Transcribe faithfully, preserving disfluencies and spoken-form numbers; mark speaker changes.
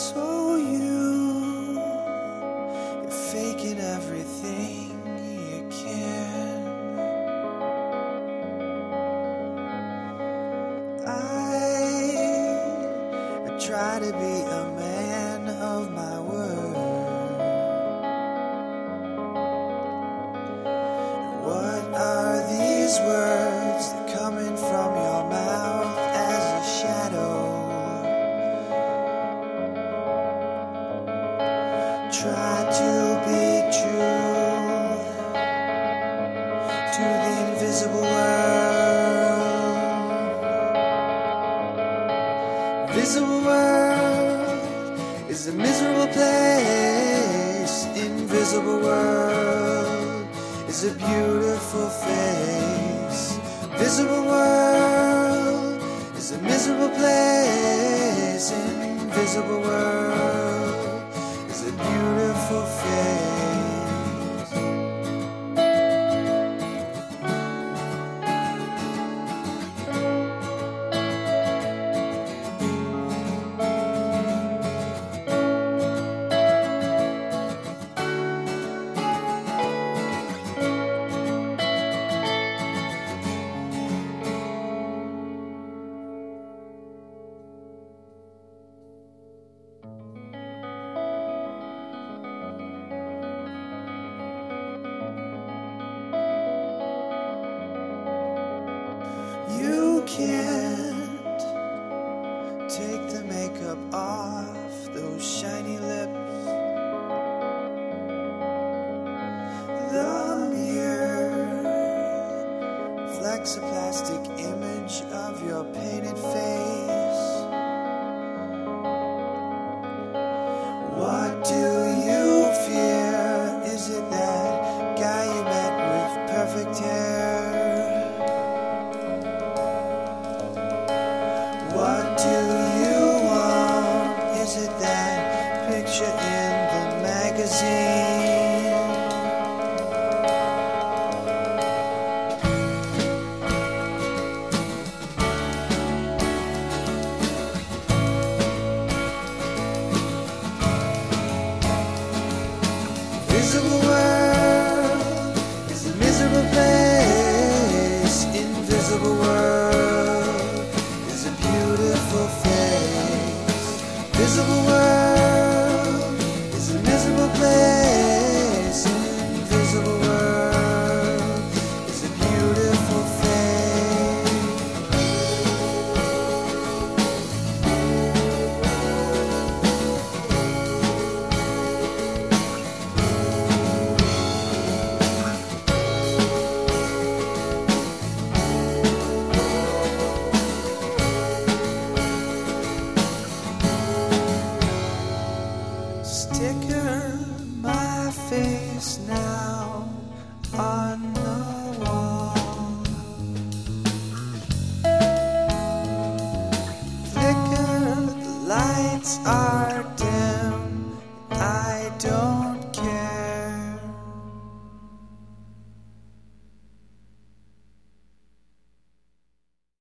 Speaker 1: So you, you're faking everything you can. I, I try to be a man of my word. What are these words that coming from your mouth as a shadow? Try to be true to the invisible world. Visible world is a miserable place. Invisible world is a beautiful face. Visible world is a miserable place. Invisible world is a beautiful face. You can't take the makeup off those shiny lips. The mirror reflects a plastic image of your painted face. What do you fear? Is it that guy you met with perfect hair? What do you want? Is it that picture in the magazine? Visible world is a miserable place. Invisible world is a beautiful face. Visible world is a miserable place. Invisible world is a beautiful face. Sticker my face now on the wall. Flicker, the lights are dim.